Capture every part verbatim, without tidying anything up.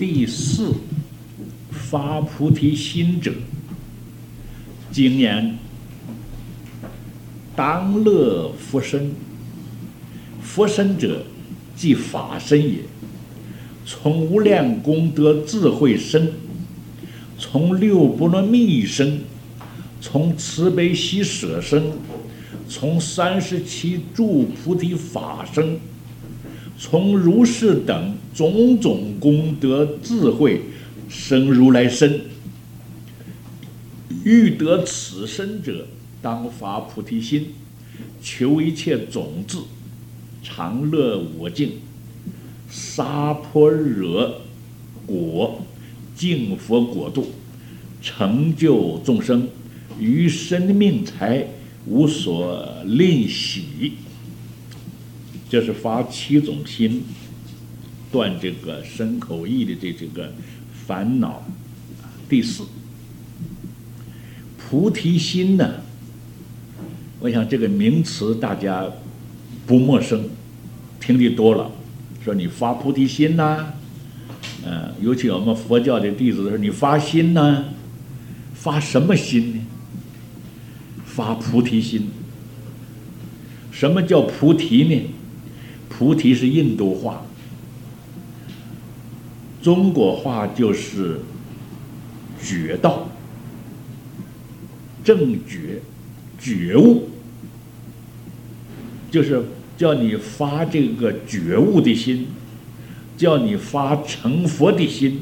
第四，发菩提心者，经言：当乐佛身。佛身者，即法身也。从无量功德智慧身，从六波罗蜜身，从慈悲喜舍身，从三十七诸菩提法身，从如是等种种功德智慧生如来身。欲得此身者，当发菩提心，求一切种子，常乐我净，沙婆惹果，净佛果度，成就众生，于生命财无所吝惜。这是发七种心，断这个身口意的这这个烦恼。第四，菩提心呢，我想这个名词大家不陌生，听得多了。说你发菩提心呐、啊，嗯，尤其我们佛教的弟子说你发心呐、啊，发什么心呢？发菩提心。什么叫菩提呢？菩提是印度话，中国话就是觉道、正觉、觉悟，就是叫你发这个觉悟的心，叫你发成佛的心，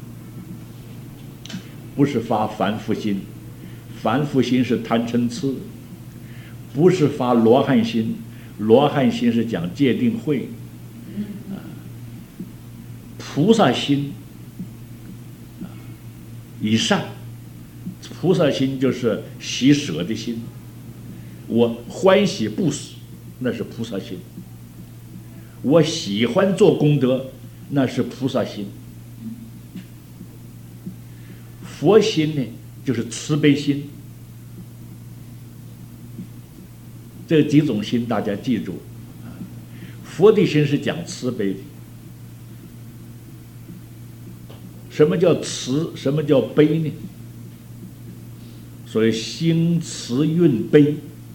不是发凡夫心。凡夫心是贪嗔痴，不是发罗汉心。罗汉心是讲戒定慧，啊，菩萨心，啊，以上，菩萨心就是喜舍的心，我欢喜不死，那是菩萨心；我喜欢做功德，那是菩萨心。佛心呢，就是慈悲心。这几种心大家记住，佛的心是讲慈悲的。什么叫慈？什么叫悲呢？所以心慈运悲，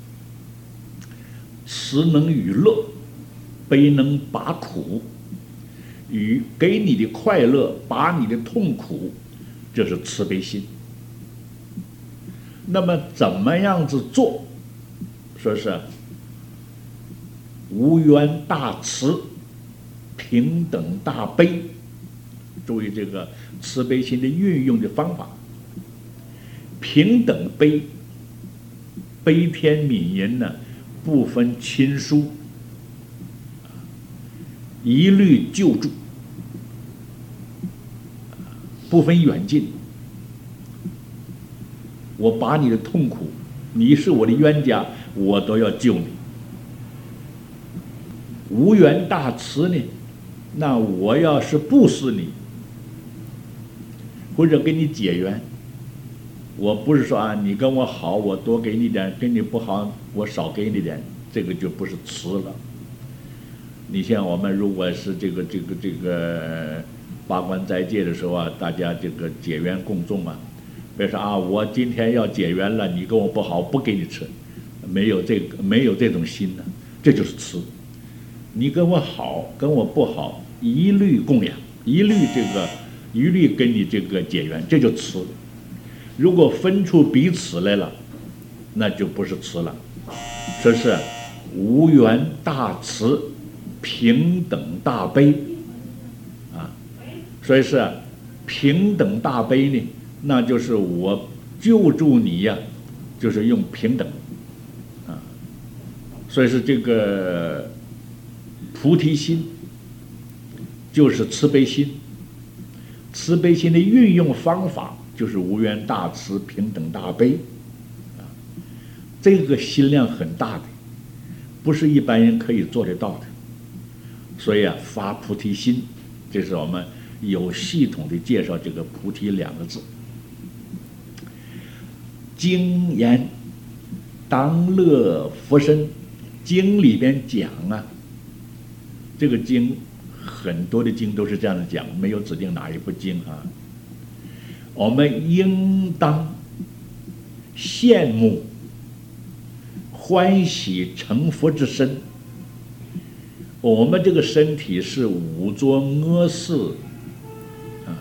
慈能与乐，悲能拔苦，与给你的快乐，拔你的痛苦，这是慈悲心。那么怎么样子做？说是无缘大慈，平等大悲。注意这个慈悲心的运用的方法。平等悲，悲天悯人呢，不分亲疏，一律救助，不分远近。我把你的痛苦，你是我的冤家，我都要救你。无缘大慈呢，那我要是不是你，或者跟你结缘，我不是说啊，你跟我好，我多给你点；跟你不好，我少给你点，这个就不是慈了。你像我们如果是这个这个这个八关斋戒的时候啊，大家这个结缘共众啊，别说啊，我今天要结缘了，你跟我不好，不给你吃，没有这个没有这种心呢，这就是慈。你跟我好，跟我不好，一律供养，一律这个一律跟你这个结缘，这就慈。如果分出彼此来了，那就不是慈了。这是无缘大慈，平等大悲啊。所以是平等大悲呢，那就是我救助你呀、啊，就是用平等啊。所以是这个菩提心就是慈悲心，慈悲心的运用方法就是无缘大慈，平等大悲啊。这个心量很大的，不是一般人可以做得到的。所以啊，发菩提心，这是我们有系统的介绍这个菩提两个字。经言当乐佛身，经里边讲啊，这个经很多的经都是这样子讲，没有指定哪一部经啊。我们应当羡慕、欢喜成佛之身。我们这个身体是五浊恶世啊，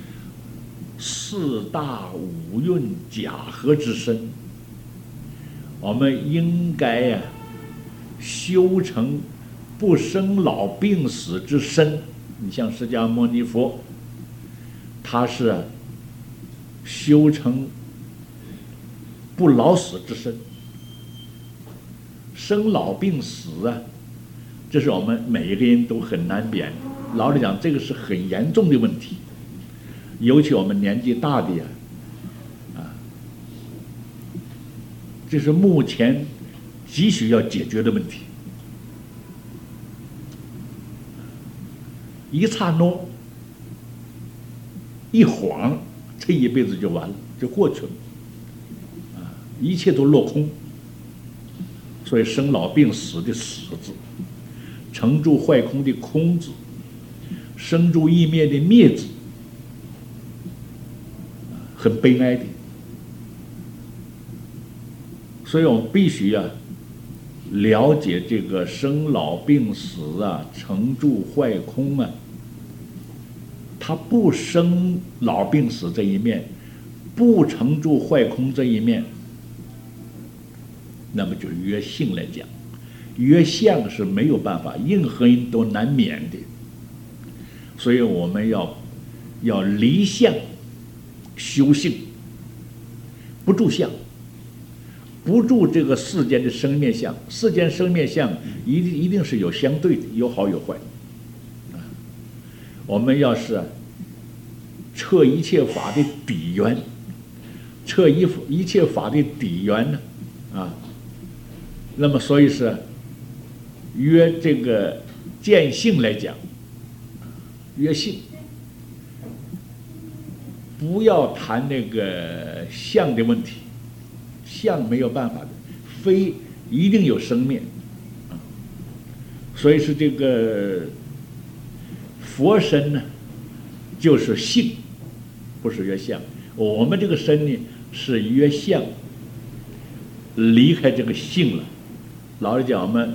四大五蕴假合之身。我们应该呀、啊，修成不生老病死之身。你像释迦牟尼佛，他是、啊、修成不老死之身。生老病死啊，这是我们每一个人都很难免。老实讲，这个是很严重的问题，尤其我们年纪大的呀，啊，这是目前急需要解决的问题。一刹那，一晃，这一辈子就完了，就过去了，啊，一切都落空。所以生老病死的死字，成住坏空的空字，生住异灭的灭字，很悲哀的。所以我们必须啊，了解这个生老病死啊，成住坏空啊，它不生老病死这一面，不成住坏空这一面，那么就约性来讲，约相是没有办法，任何人都难免的。所以我们要要离相修性，不住相，不住这个世间的生灭相。世间生灭相一定一定是有相对的，有好有坏。啊，我们要是、啊、彻一切法的底源，彻一一切法的底源呢，啊。那么，所以是约这个见性来讲，约性，不要谈那个相的问题，相没有办法的，非一定有生灭啊。所以是这个佛身呢，就是性，不是约相。我们这个身呢是约相，离开这个性了。老实讲，我们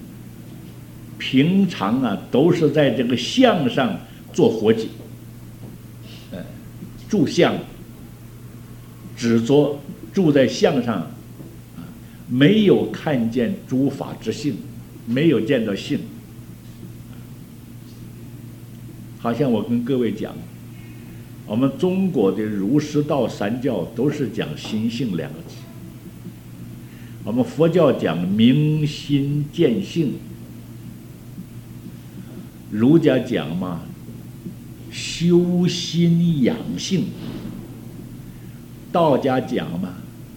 平常啊都是在这个相上做活计，呃，住相，执着住在相上，啊，没有看见诸法之性，没有见到性。好像我跟各位讲，我们中国的儒释道三教都是讲心性两个字。我们佛教讲明心见性，儒家讲嘛，修心养性，道家讲嘛，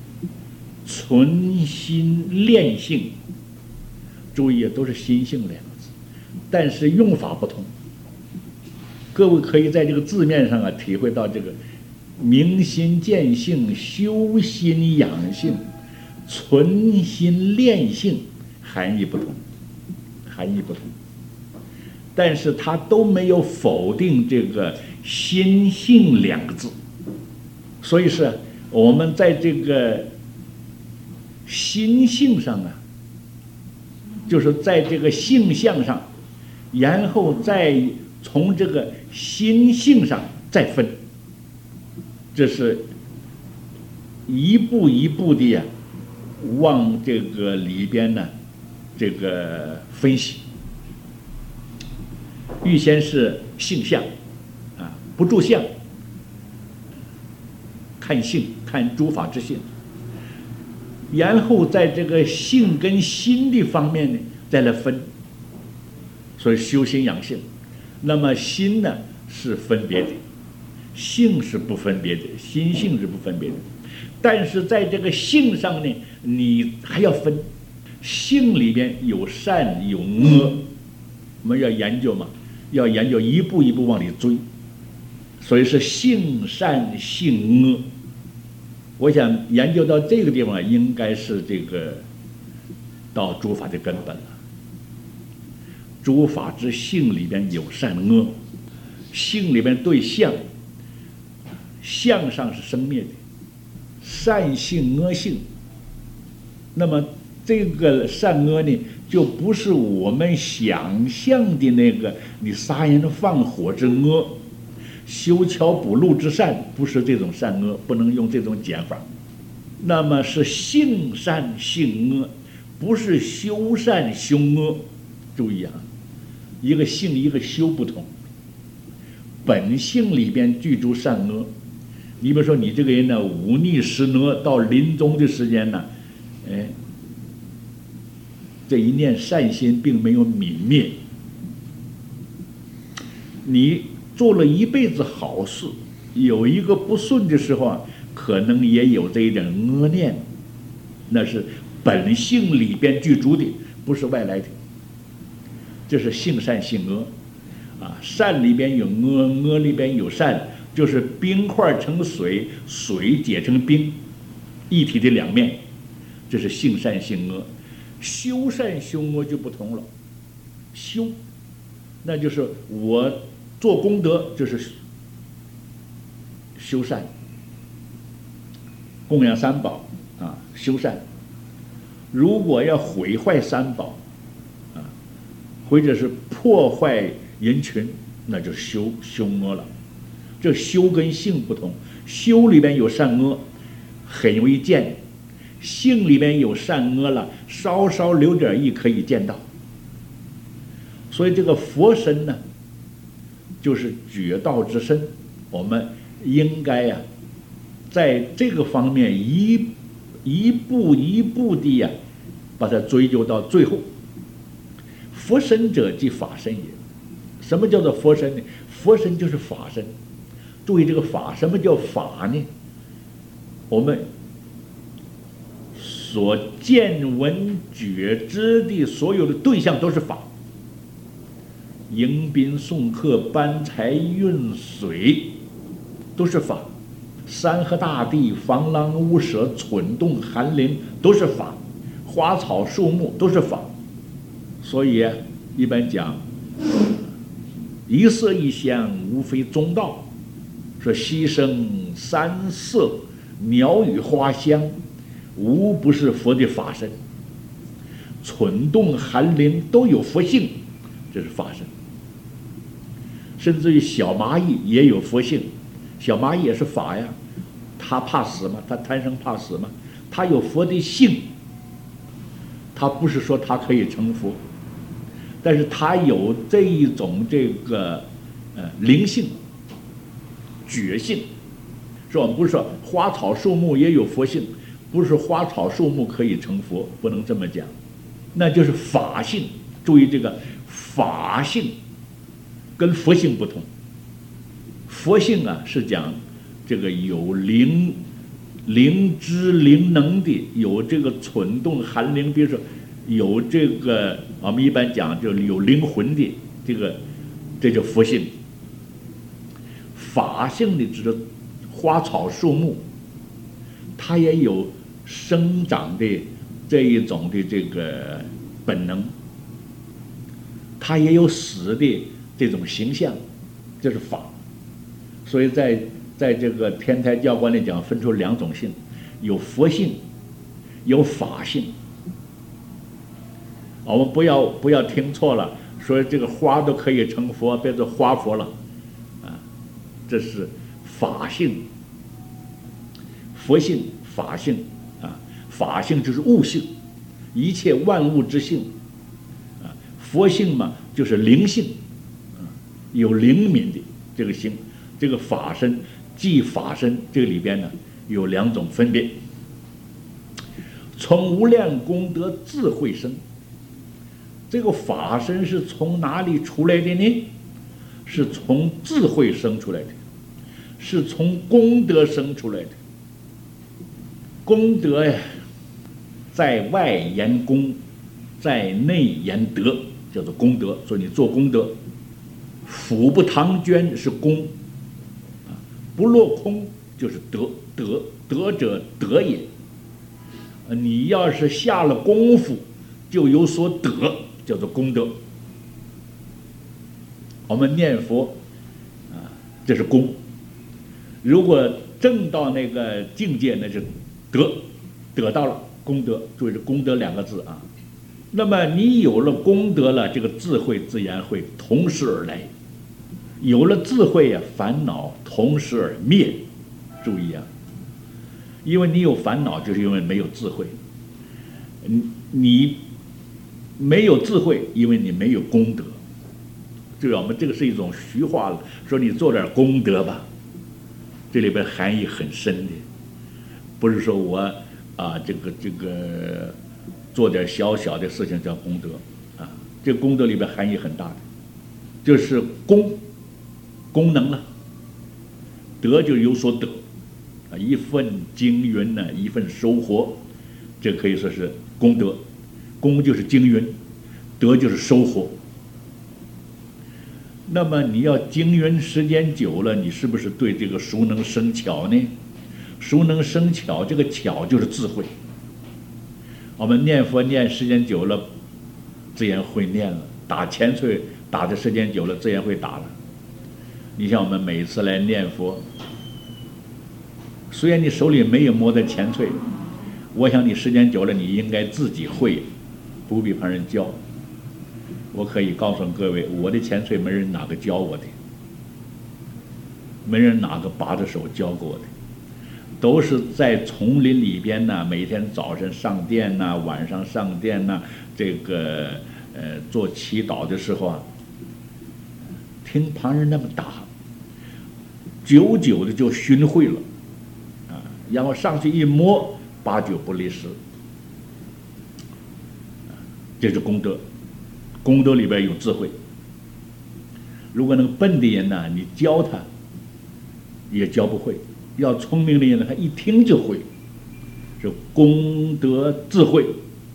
存心练性。注意，都是心性两个字，但是用法不同。各位可以在这个字面上啊体会到这个明心见性、修心养性、存心练性含义不同，含义不同，但是它都没有否定这个心性两个字。所以是我们在这个心性上啊，就是在这个性相上，然后再从这个心性上再分，这是一步一步的呀，往这个里边呢，这个分析。预先是性相，啊，不住相，看性，看诸法之性，然后在这个性跟心的方面呢，再来分。所以修心养性，那么心呢是分别的，性是不分别的，心性是不分别的。但是在这个性上呢，你还要分，性里边有善有恶，我们要研究嘛，要研究一步一步往里追。所以是性善性恶。我想研究到这个地方，应该是这个到诸法的根本了。 诸法之性里边有善恶，性里边对相，相上是生灭的，善性恶性。那么这个善恶呢，就不是我们想象的那个你杀人放火之恶，修桥补路之善，不是这种善恶，不能用这种讲法。那么是性善性恶，不是修善修恶。注意啊，一个性一个修不同，本性里边具足善恶。你比如说你这个人呢，忤逆施恶，到临终的时间呢，哎，这一念善心并没有泯灭。你做了一辈子好事，有一个不顺的时候啊，可能也有这一点恶念，那是本性里边具足的，不是外来的。这是性善性恶，啊，善里边有恶，恶里边有善，就是冰块成水，水结成冰，一体的两面，这是性善性恶。修善修恶就不同了，修，那就是我做功德，就是修善，供养三宝啊，修善。如果要毁坏三宝啊，或者是破坏人群，那就修修恶了。这修跟性不同，修里边有善恶，很容易见；性里边有善恶了，稍稍留点意可以见到。所以这个佛身呢，就是觉道之身，我们应该呀、啊，在这个方面一一步一步的呀、啊，把它追究到最后。佛身者即法身也。什么叫做佛身呢？佛身就是法身。注意这个法，什么叫法呢？我们所见闻觉知的所有的对象都是法。迎宾送客、搬柴运水，都是法；山河大地、房廊屋舍、蠢动寒林，都是法；花草树木都是法。所以一般讲，一色一香，无非中道。说溪声山色、鸟语花香，无不是佛的法身。蠢动寒林都有佛性，这是法身。甚至于小蚂蚁也有佛性，小蚂蚁也是法呀，它怕死吗？它贪生怕死吗？它有佛的性，它不是说它可以成佛，但是它有这一种这个呃灵性、觉性。是我们不是说花草树木也有佛性，不是花草树木可以成佛，不能这么讲，那就是法性。注意这个法性跟佛性不同，佛性啊是讲这个有灵、灵知、灵能的，有这个蠢动寒灵，比如说有这个我们一般讲就有灵魂的这个，这叫佛性。法性的指的花草树木，它也有生长的这一种的这个本能，它也有死的这种形象，这是法。所以在在这个天台教观里讲，分出两种性，有佛性，有法性。我们不要不要听错了，说这个花都可以成佛，变成花佛了，啊，这是法性、佛性、法性啊。法性就是物性，一切万物之性啊。佛性嘛，就是灵性。有灵敏的这个心，这个法身即法身，这个里边呢有两种分别。从无量功德智慧生，这个法身是从哪里出来的呢？是从智慧生出来的，是从功德生出来的。功德呀，在外言功，在内言德，叫做功德。所以你做功德，俯不唐捐是功，不落空就是德，德德者德也。你要是下了功夫，就有所得，叫做功德。 我们念佛啊，这是功。如果证到那个境界，那是得，得到了功德。注意是功德两个字啊。那么你有了功德了，这个智慧自然会同时而来。有了智慧呀、啊，烦恼同时而灭。注意啊，因为你有烦恼，就是因为没有智慧。你没有智慧，因为你没有功德。这个我们这个是一种虚化了，说你做点功德吧，这里边含义很深的，不是说我啊这个这个做点小小的事情叫功德啊，这个功德里边含义很大的，就是功功能了，德就有所得啊，一份经云呢，一份收获，这可以说是功德。功就是经云，德就是收获。那么你要经云时间久了，你是不是对这个熟能生巧呢？熟能生巧，这个巧就是智慧。我们念佛念时间久了，自然会念了；打前槌打的时间久了，自然会打了。你像我们每次来念佛，虽然你手里没有摸的前槌，我想你时间久了，你应该自己会，不必旁人教。我可以告诉各位，我的前槌没人哪个教我的，没人哪个拔着手教过我的，都是在丛林里边呢，每天早晨上殿呐，晚上上殿呐，这个呃做祈祷的时候啊，听旁人那么打，久久的就熏会了，啊，然后上去一摸，八九不离十，这是功德。功德里边有智慧。如果那个笨的人呢，你教他也教不会；要聪明的人呢，他一听就会。是功德智慧，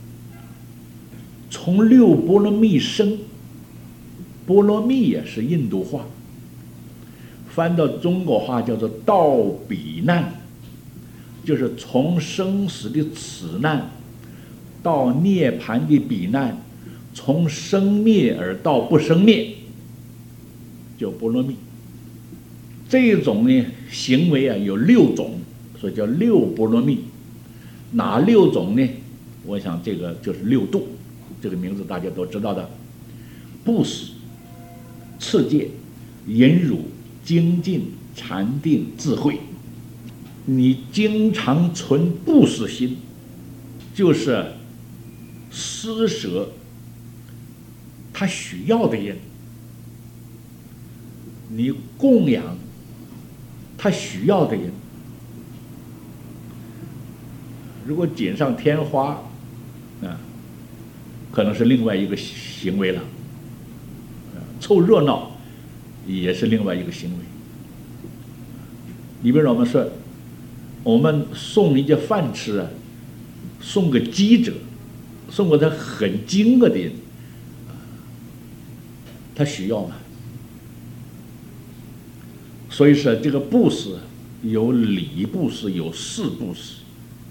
从六波罗蜜生。波罗蜜也是印度话，翻到中国话叫做道彼难，就是从生死的此难到涅槃的彼难。从生灭而到不生灭，叫波罗蜜。这种呢行为啊有六种，所以叫六波罗蜜。哪六种呢？我想这个就是六度，这个名字大家都知道的：布施、持戒、忍辱、精进、禅定、智慧。你经常存布施心，就是施舍他需要的人，你供养他需要的人。如果锦上添花，啊，可能是另外一个行为了。凑热闹也是另外一个行为。你比如说我们说，我们送一些饭吃啊，送个饥者，送个他很饥饿的人。他需要嘛？所以说，这个布施有理布施，有事布施，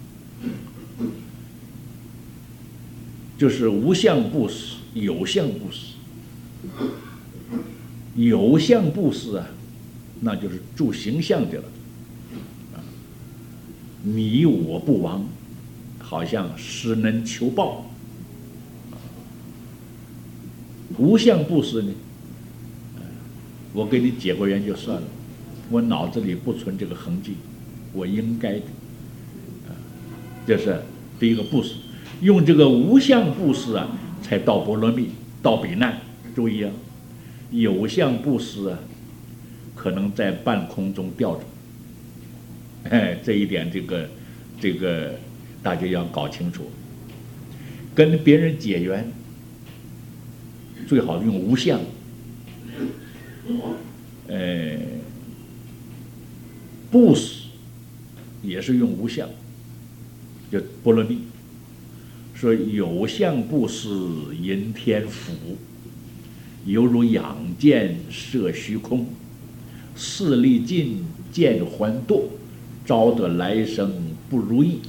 就是无相布施、有相布施。有相布施啊，那就是住形象的了。你我不亡，好像施能求报。无相布施呢，我给你结过缘就算了，我脑子里不存这个痕迹，我应该的，这是第一个布施。用这个无相布施啊，才到波罗蜜，到彼难。注意啊，有相布施啊，可能在半空中吊着。哎，这一点这个这个大家要搞清楚。跟别人结缘，最好用无相，呃，布施也是用无相，就波罗蜜。说有相布施迎天福，犹如仰箭射虚空，视力尽见还堕，招得来生不如意。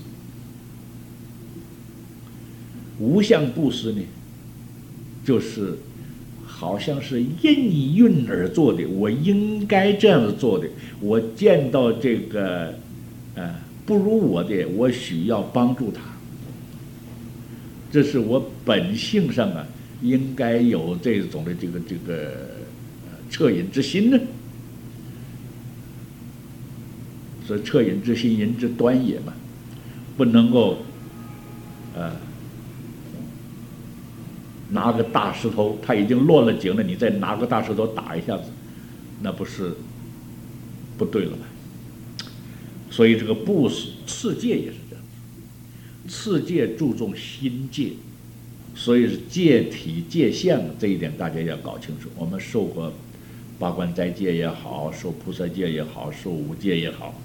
无相布施呢，就是好像是因运而做的，我应该这样子做的。我见到这个，呃，不如我的，我需要帮助他。这是我本性上啊，应该有这种的这个这个呃恻隐之心呢。所以恻隐之心，人之端也嘛，不能够，呃。拿个大石头，他已经落了井了，你再拿个大石头打一下子，那不是不对了吗？所以这个布施持戒也是这样，持戒注重心戒，所以是戒体戒相这一点大家要搞清楚。我们受过八关斋戒也好，受菩萨戒也好，受五戒也好，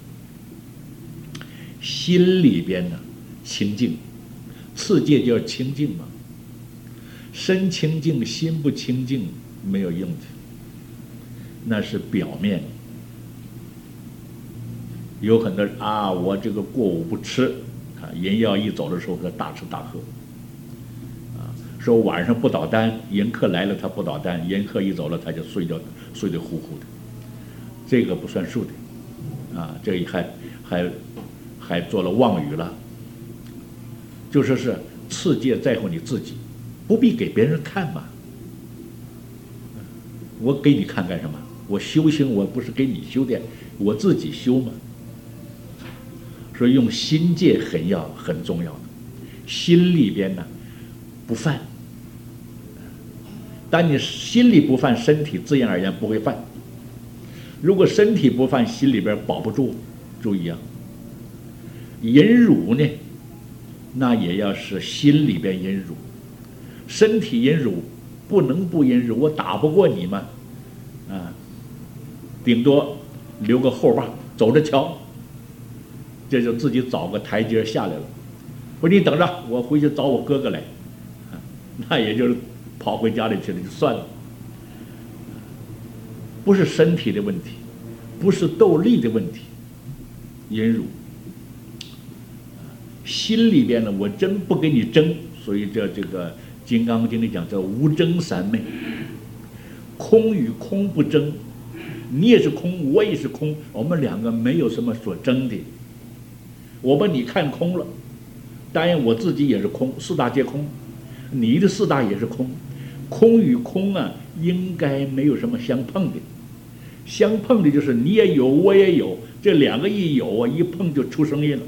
心里边呢清净，持戒就要清净嘛。身清净，心不清净，没有用的，那是表面。有很多人啊，我这个过午不吃，啊，人要一走的时候，他大吃大喝，啊，说晚上不倒单，人客来了他不倒单，人客一走了他就睡觉，睡得呼呼的，这个不算数的，啊，这还还还做了妄语了，就说是持戒在乎你自己。不必给别人看嘛，我给你看干什么？我修行我不是给你修的，我自己修嘛。所以用心戒很要很重要的，心里边呢不犯。当你心里不犯，身体自然而然不会犯。如果身体不犯，心里边保不住。注意啊，忍辱呢，那也要是心里边忍辱。身体忍辱，不能不忍辱，我打不过你嘛，啊，顶多留个后把，走着瞧，这就自己找个台阶下来了。我说你等着，我回去找我哥哥来，啊，那也就是跑回家里去了，就算了。不是身体的问题，不是斗力的问题，忍辱。心里边呢，我真不跟你争，所以这这个。《金刚经》里讲叫无争三昧，空与空不争，你也是空，我也是空，我们两个没有什么所争的。我把你看空了，当然我自己也是空，四大皆空，你的四大也是空，空与空啊，应该没有什么相碰的。相碰的就是你也有，我也有，这两个一有啊，一碰就出生意了，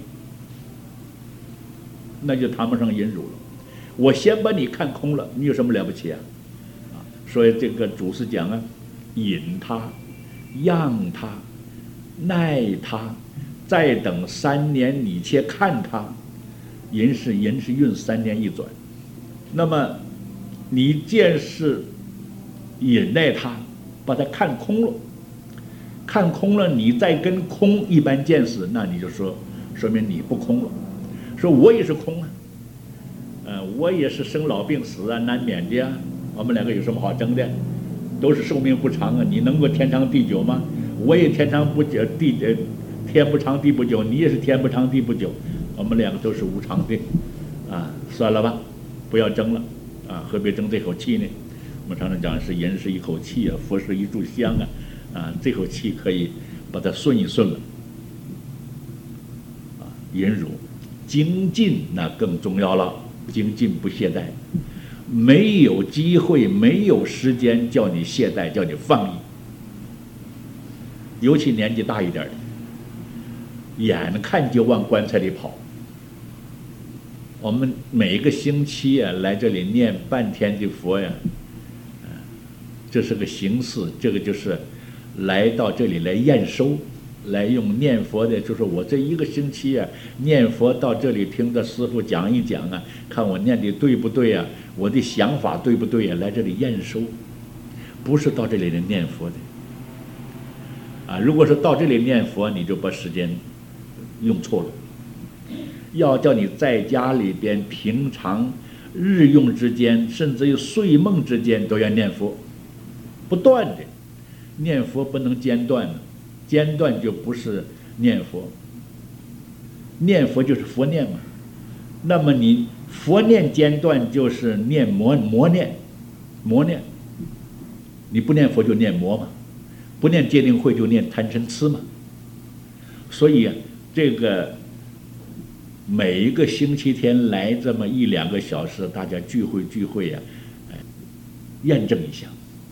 那就谈不上忍辱了。我先把你看空了，你有什么了不起啊？啊，所以这个祖师讲啊，引他，让他，耐他，再等三年，你且看他。人是人是运三年一转，那么你见是忍耐他，把他看空了，看空了，你再跟空一般见识，那你就说，说明你不空了。说我也是空啊。呃，我也是生老病死啊，难免的啊。我们两个有什么好争的？都是寿命不长啊。你能够天长地久吗？我也天长不久，地呃天不长地不久，你也是天不长地不久。我们两个都是无常的，啊，算了吧，不要争了，啊，何必争这口气呢？我们常常讲是人是一口气啊，佛是一炷香啊，啊，这口气可以把它顺一顺了，啊，忍辱，精进那更重要了。精进不懈怠，没有机会，没有时间叫你懈怠，叫你放逸。尤其年纪大一点的，眼看就往棺材里跑。我们每个星期啊来这里念半天的佛呀，这是个形式，这个就是来到这里来验收。来用念佛的，就是我这一个星期啊，念佛到这里听着师父讲一讲啊，看我念的对不对啊，我的想法对不对啊，来这里验收，不是到这里来念佛的。啊，如果是到这里念佛，你就把时间用错了。要叫你在家里边平常日用之间，甚至于睡梦之间都要念佛，不断的念佛，不能间断的。间断就不是念佛，念佛就是佛念嘛。那么你佛念间断就是念魔魔念，魔念， 你不念佛就念魔嘛，不念戒定慧就念贪嗔痴嘛。所以这个每一个星期天来这么一两个小时，大家聚会聚会呀、啊，验证一下。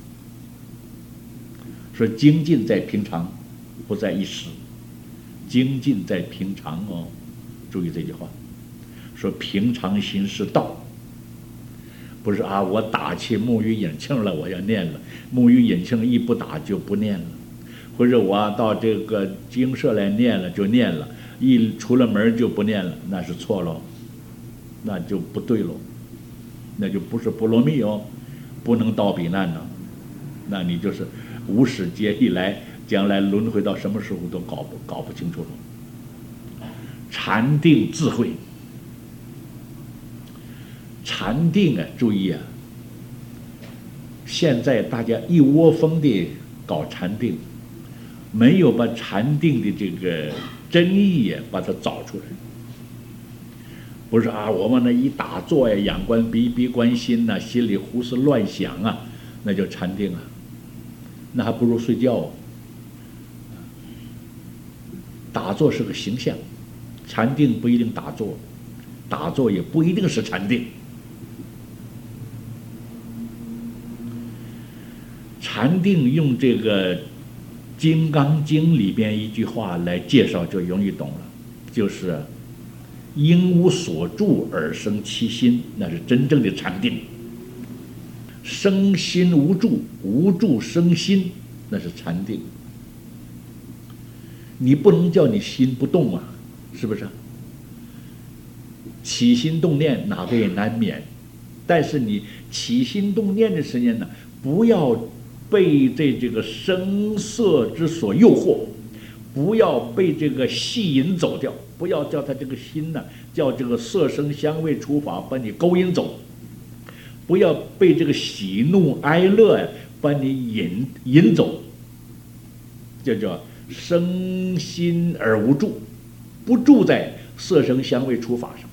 说精进在平常，不在一时。精进在平常哦，注意这句话。说平常心是道，不是啊，我打起木鱼引磬了，我要念了，木鱼引磬一不打就不念了，或者我到这个精舍来念了就念了，一出了门就不念了，那是错喽，那就不对喽，那就不是波罗蜜哦，不能到彼岸呢，那你就是无始劫以来，将来轮回到什么时候都搞不搞不清楚了。禅定智慧，禅定啊，注意啊，现在大家一窝蜂的搞禅定，没有把禅定的这个真意啊把它找出来。不是啊，我们那一打坐呀，仰观鼻，鼻观心呐、啊，心里胡思乱想啊，那叫禅定啊，那还不如睡觉、哦。打坐是个形象，禅定不一定打坐，打坐也不一定是禅定。禅定用这个《金刚经》里边一句话来介绍就容易懂了，就是因无所住而生其心，那是真正的禅定。生心无住，无住生心，那是禅定。你不能叫你心不动啊，是不是？起心动念哪个也难免，但是你起心动念的时间呢，不要被这这个声色之所诱惑，不要被这个吸引走掉，不要叫他这个心呢，叫这个色声香味触法把你勾引走，不要被这个喜怒哀乐呀把你引引走，这叫生心而无住，不住在色声香味触法上，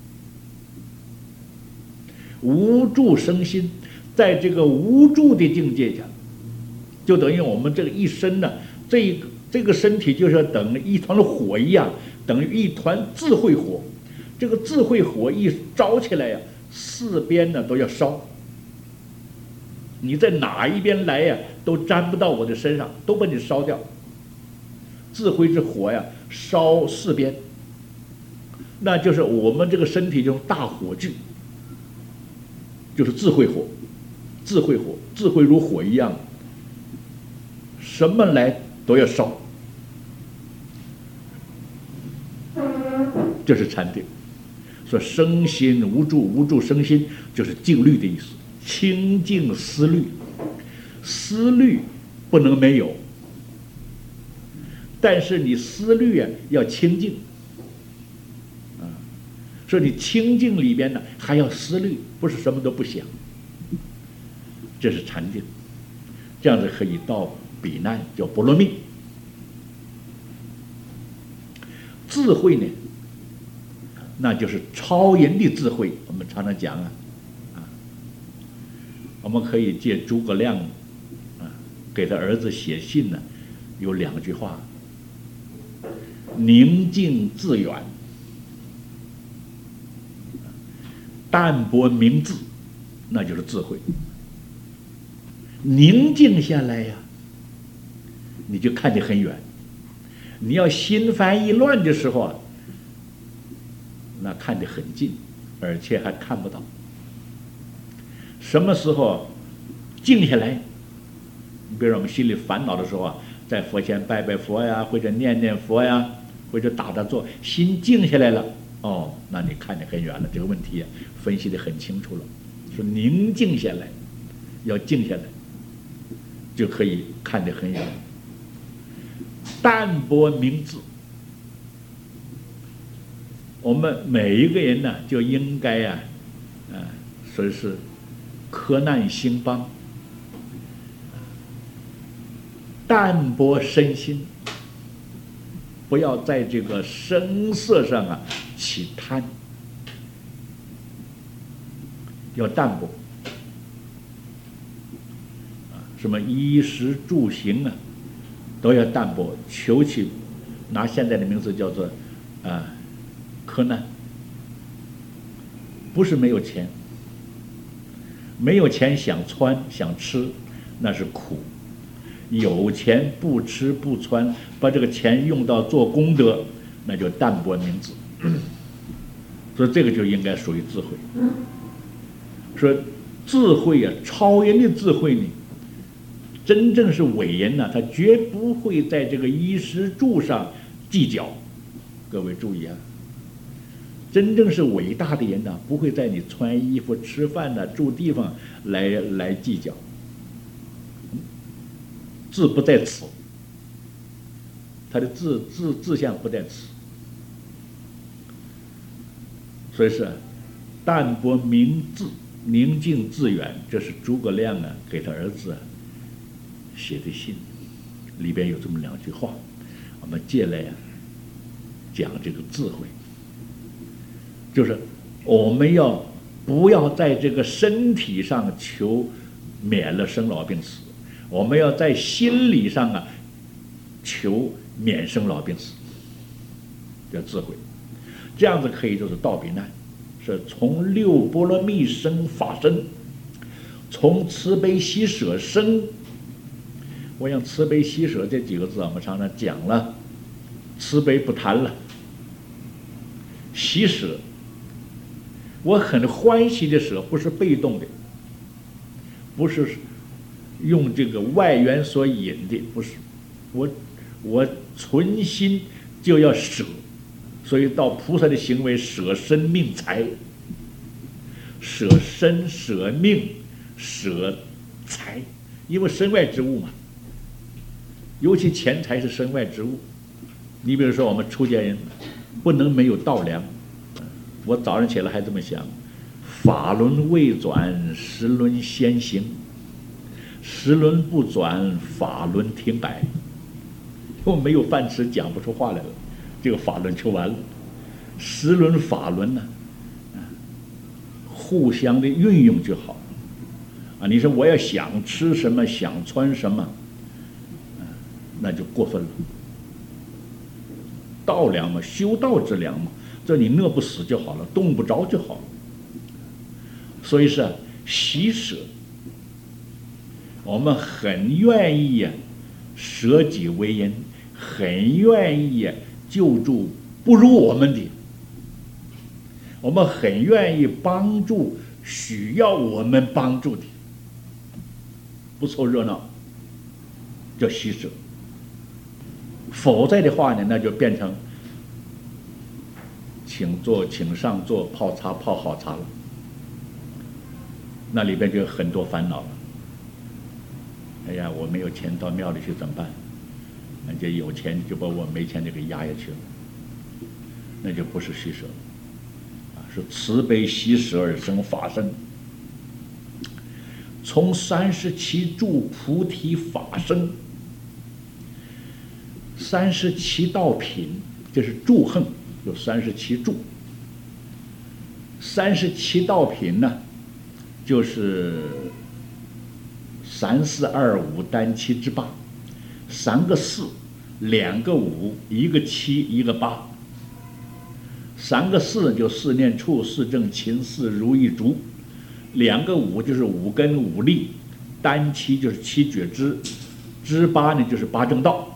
无住生心，在这个无住的境界下，就等于我们这个一身呢，这个这个身体就是等于一团火一样，等于一团智慧火。这个智慧火一着起来呀、啊，四边呢都要烧。你在哪一边来呀、啊，都沾不到我的身上，都把你烧掉。智慧之火呀，烧四边，那就是我们这个身体就是大火炬，就是智慧火，智慧火，智慧如火一样，什么来都要烧，这是禅定。说生心无住，无住生心，就是静虑的意思，清净思虑，思虑不能没有。但是你思虑啊要清净，啊，说你清净里边呢还要思虑，不是什么都不想，这是禅定，这样子可以到彼岸，叫波罗蜜。智慧呢，那就是超人的智慧。我们常常讲啊，啊，我们可以借诸葛亮啊给他儿子写信呢，有两句话。宁静致远，淡泊明志，那就是智慧。宁静下来呀，你就看得很远。你要心烦意乱的时候啊，那看得很近，而且还看不到。什么时候静下来？你比如我们心里烦恼的时候啊，在佛前拜拜佛呀，或者念念佛呀，或者打打坐，心静下来了，哦，那你看得很远了，这个问题分析得很清楚了。说宁静下来，要静下来，就可以看得很远。淡泊明志，我们每一个人呢，就应该啊，啊，说是克难兴邦，淡泊身心。不要在这个声色上啊起贪，要淡泊。 什么衣食住行啊，都要淡泊，求其拿现在的名字叫做啊、呃、克难。不是没有钱，没有钱想穿想吃那是苦，有钱不吃不穿，把这个钱用到做功德，那就淡泊明志。所以这个就应该属于智慧。说智慧啊，超人的智慧呢，真正是伟人呢、啊，他绝不会在这个衣食住上计较。各位注意啊，真正是伟大的人呢、啊，不会在你穿衣服、吃饭呢、住地方来来计较。志不在此，他的志志志向不在此。所以是淡泊明志，宁静致远，这是诸葛亮啊给他儿子、啊、写的信，里边有这么两句话，我们借来啊讲这个智慧，就是我们要不要在这个身体上求免了生老病死，我们要在心理上啊求免生老病死，叫智慧。这样子可以就是道比难，是从六波罗蜜生法身，从慈悲喜舍生。我想慈悲喜舍这几个字我们常常讲了，慈悲不谈了，喜舍我很欢喜的舍，不是被动的，不是用这个外缘所引的，不是，我我存心就要舍。所以到菩萨的行为，舍身命财，舍身舍命舍财，因为身外之物嘛，尤其钱财是身外之物。你比如说我们出家人不能没有道粮，我早上起来还这么想，法轮未转时轮先行，时轮不转法轮停摆，我没有饭吃讲不出话来了，这个法轮就完了。时轮法轮呢、啊，互相的运用就好啊。你说我要想吃什么想穿什么、啊、那就过分了。道良嘛，修道之良嘛，这你饿不死就好了，冻不着就好了。所以是、啊、喜舍，我们很愿意啊舍己为人，很愿意啊救助不如我们的，我们很愿意帮助需要我们帮助的，不凑热闹叫喜舍。否则的话呢，那就变成请坐请上座泡茶泡好茶了，那里边就有很多烦恼了。哎呀，我没有钱到庙里去怎么办？人家有钱就把我没钱就给压下去了，那就不是喜舍啊，是慈悲喜舍而生法身。从三十七住菩提法身，三十七道品，这是住横，有三十七住。三十七道品呢，就是三四二五单七之八，三个四，两个五，一个七，一个八。三个四就四念处、四正勤、四如意足；两个五就是五根五力，单七就是七觉支，支八呢就是八正道。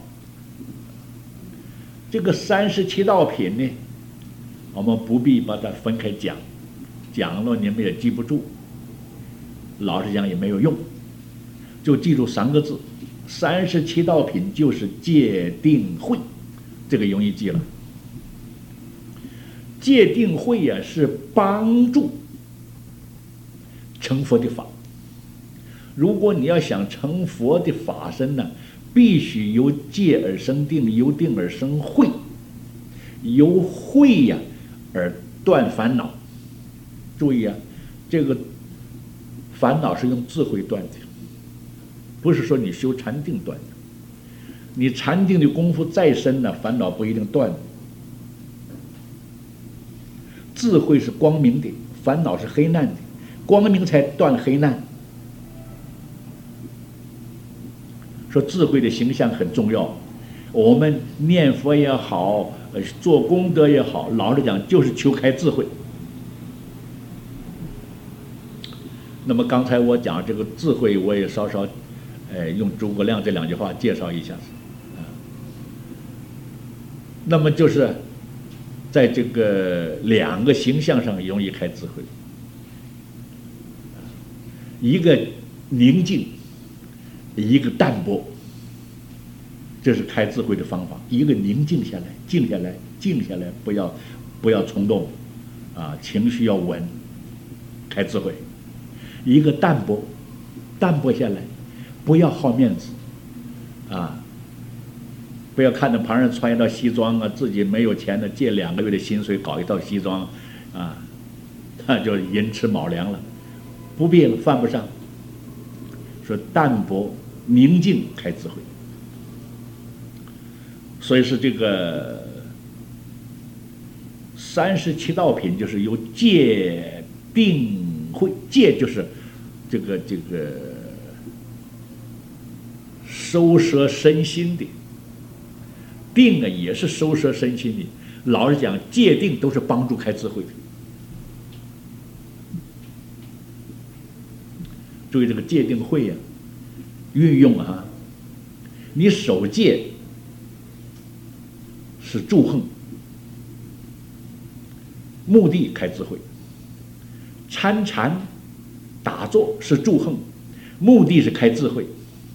这个三十七道品呢，我们不必把它分开讲，讲了你们也记不住，老实讲也没有用，就记住三个字：三十七道品就是戒定慧，这个容易记了。戒定慧呀、啊，是帮助成佛的法。如果你要想成佛的法身呢，必须由戒而生定，由定而生慧，由慧呀、啊、而断烦恼。注意啊，这个烦恼是用智慧断的，不是说你修禅定断的。你禅定的功夫再深呢，烦恼不一定断的。智慧是光明的，烦恼是黑暗的，光明才断黑暗。 说智慧的形象很重要。我们念佛也好，呃，做功德也好，老实讲就是求开智慧。那么刚才我讲这个智慧，我也稍稍，呃，用诸葛亮这两句话介绍一下。啊，那么就是在这个两个形象上容易开智慧，一个宁静，一个淡泊，这是开智慧的方法。一个宁静下来，静下来，静下来，不要不要冲动，啊，情绪要稳，开智慧。一个淡泊，淡泊下来，不要好面子，啊，不要看着旁人穿一套西装啊，自己没有钱的，借两个月的薪水搞一套西装，啊，那就寅吃卯粮了，不必了，犯不上。说淡泊宁静开智慧，所以是这个三十七道品就是由戒定慧，戒就是这个这个收摄身心的，定啊也是收摄身心的。老实讲，戒定都是帮助开智慧的。注意这个戒定慧呀、啊，运用啊，你守戒是助横，目的开智慧。参禅打坐是助横，目的是开智慧。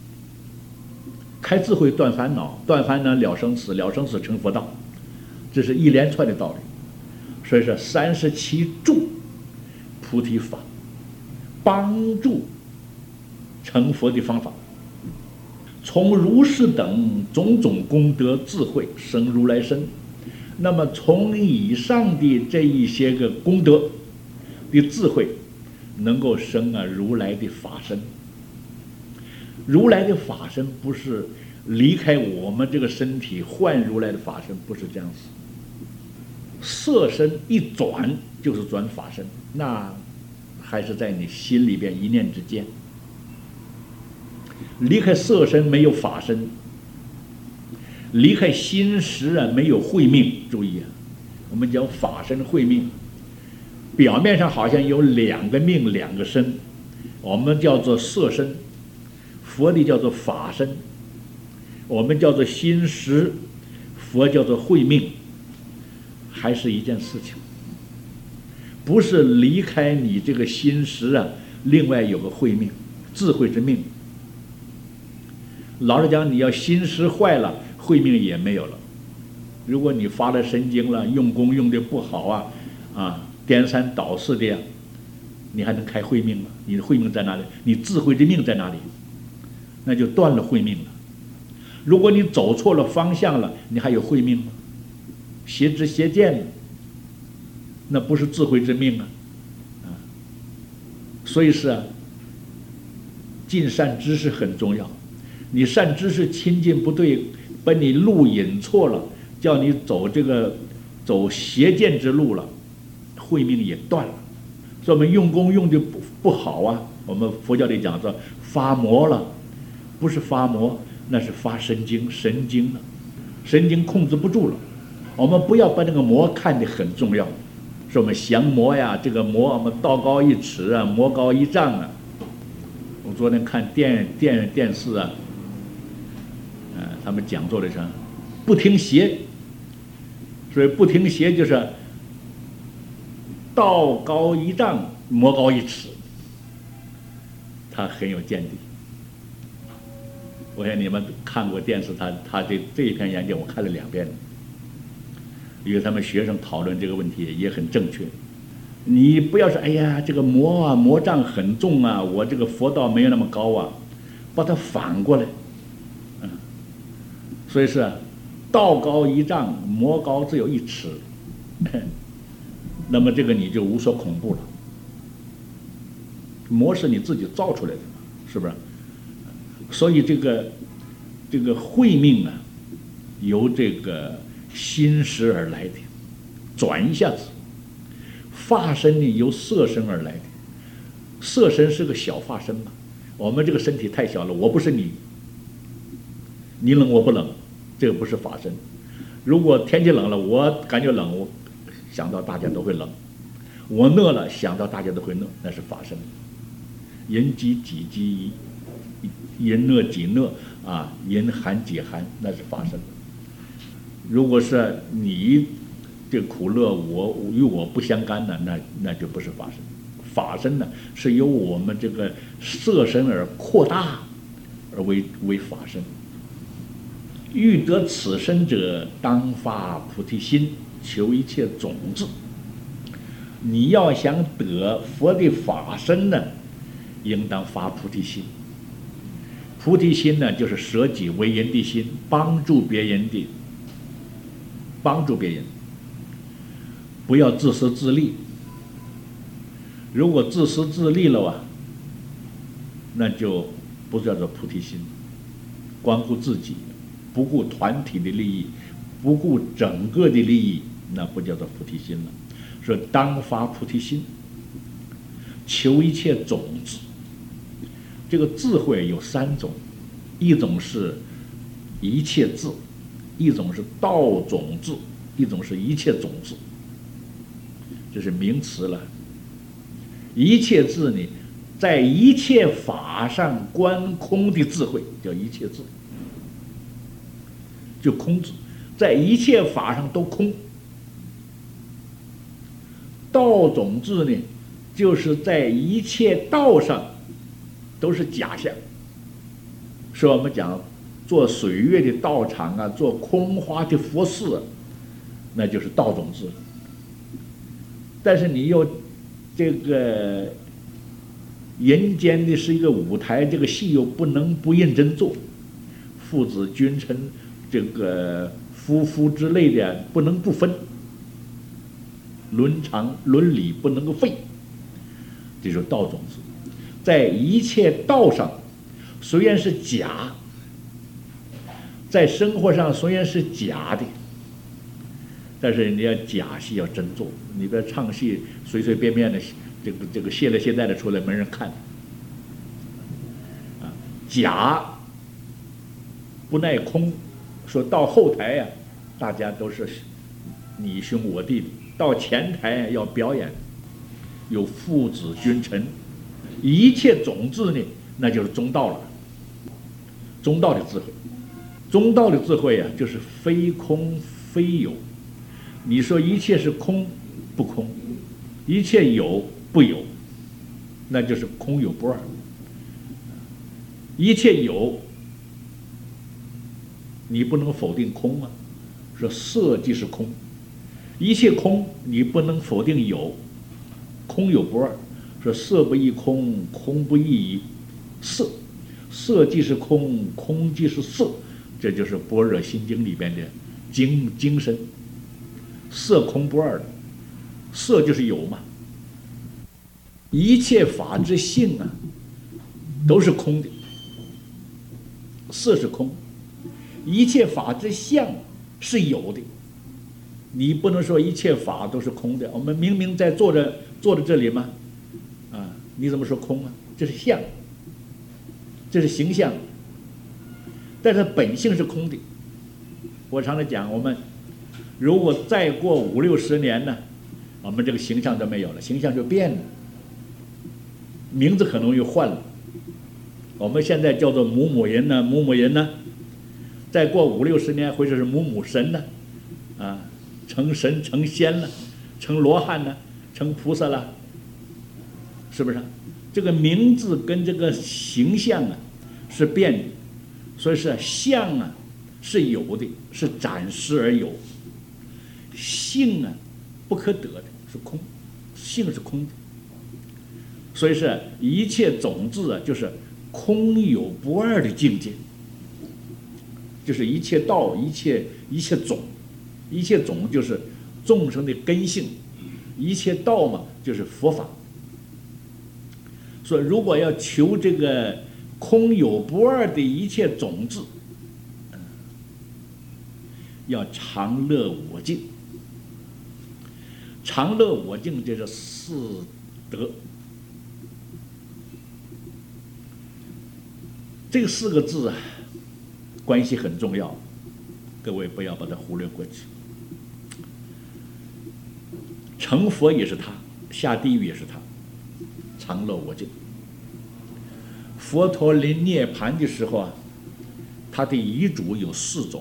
开智慧断烦恼，断烦恼了生死，了生死成佛道，这是一连串的道理。所以说三十七助菩提法，帮助成佛的方法。从如是等种种功德智慧生如来身。那么从以上的这一些个功德的智慧，能够生啊如来的法身。如来的法身不是离开我们这个身体换如来的法身，不是这样子。色身一转就是转法身，那还是在你心里边一念之间。离开色身没有法身，离开心识啊没有慧命。注意啊，我们讲法身慧命，表面上好像有两个命两个身，我们叫做色身，佛的叫做法身，我们叫做心识，佛叫做慧命，还是一件事情。不是离开你这个心识啊，另外有个慧命，智慧之命。老实讲，你要心识坏了，慧命也没有了。如果你发了神经了，用功用的不好啊，啊，颠三倒四的呀，你还能开慧命吗？你的慧命在哪里？你智慧之命在哪里？那就断了慧命了。如果你走错了方向了，你还有慧命吗？邪知邪见了，那不是智慧之命啊！啊，所以是啊，尽善知识很重要。你善知识亲近不对，把你路引错了，叫你走这个走邪见之路了，慧命也断了。所以我们用功用的不不好啊，我们佛教里讲说发魔了，不是发魔，那是发神经，神经了，神经控制不住了。我们不要把那个魔看得很重要，说我们降魔呀，这个魔我们道高一尺啊，魔高一丈啊。我昨天看电电电视啊，呃，他们讲座的时候，不听邪，所以不听邪就是道高一丈，魔高一尺，他很有见地。我想你们看过电视，他他这这一篇演讲我看了两遍，与他们学生讨论这个问题也很正确。你不要说哎呀这个魔啊魔障很重啊，我这个佛道没有那么高啊，把它反过来，嗯，所以是道高一丈，魔高只有一尺，那么这个你就无所恐怖了。魔是你自己造出来的，是不是？所以这个这个慧命啊，由这个心识而来的，转一下子。法身呢由色身而来的，色身是个小法身嘛，我们这个身体太小了，我不是你， 你冷我不冷，这个不是法身。如果天气冷了，我感觉冷，我想到大家都会冷；我乐了，想到大家都会乐，那是法身。人饥己饥，人乐己乐啊，人寒己寒，那是法身。如果是你这苦乐我与我不相干的，那那就不是法身。法身呢，是由我们这个色身而扩大而为为法身。欲得此身者，当发菩提心，求一切种子。你要想得佛的法身呢，应当发菩提心。菩提心呢，就是舍己为人的心，帮助别人的，帮助别人，不要自私自利。如果自私自利了啊，那就不叫做菩提心，关顾自己，不顾团体的利益，不顾整个的利益，那不叫做菩提心了。说当发菩提心，求一切种子。这个智慧有三种，一种是一切智，一种是道种智，一种是一切种子。这是名词了。一切智呢，在一切法上观空的智慧叫一切智，就空智，在一切法上都空。道种智呢，就是在一切道上都是假象。说我们讲做水月的道场啊，做空花的佛事啊，那就是道种智。但是你又这个人间的是一个舞台，这个戏又不能不认真做，父子君臣这个夫妇之类的不能不分，伦常伦理不能够废，这就是道种子。在一切道上虽然是假，在生活上虽然是假的，但是你要假戏要真做，你不要唱戏随随便便的，这个这个懈来懈怠的出来没人看。啊，假不耐空，说到后台呀、啊，大家都是你兄我弟的，到前台要表演，有父子君臣，一切种子呢，那就是中道了。中道的智慧，中道的智慧呀、啊，就是非空非有。你说一切是空不空，一切有不有，那就是空有不二。一切有，你不能否定空啊，说色即是空；一切空，你不能否定有，空有不二，说色不异空，空不异色，色即是空，空即是色，这就是《般若心经》里边的精精神。色空不二的，色就是有嘛。一切法之性啊，都是空的，色是空；一切法之相是有的。你不能说一切法都是空的，我们明明在坐着坐在这里嘛，啊，你怎么说空啊？这是相，这是形象，但是本性是空的。我常常讲，我们如果再过五六十年呢，我们这个形象就没有了，形象就变了，名字可能又换了。我们现在叫做母母人呢，母母人呢，再过五六十年会说是母母神呢，啊，成神成仙了，成罗汉呢，成菩萨了，是不是？这个名字跟这个形象啊是变的，所以是相啊是有的，是暂时而有。性啊，不可得的，是空，性是空的，所以是一切种子啊，就是空有不二的境界，就是一切道，一切一切种，一切种就是众生的根性，一切道嘛就是佛法。所以如果要求这个空有不二的一切种子，要常乐我净。常乐我净，这是四德。这四个字啊， 关系很重要，各位不要把它忽略过去。成佛也是他，下地狱也是他，常乐我净。佛陀临涅槃的时候啊，他的遗嘱有四种。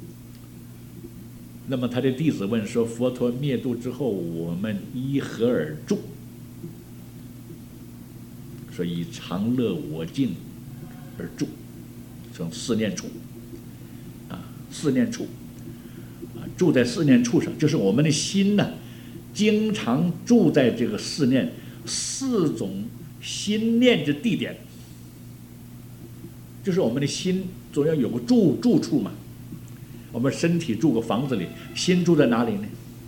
那么他的弟子问说：“佛陀灭度之后，我们依何而住？”说以常乐我净而住，从四念处啊，四念处啊，住在四念处上，就是我们的心呢、啊，经常住在这个四念四种心念的地点，就是我们的心总要有个住住处嘛。我们身体住个房子里，心住在哪里呢？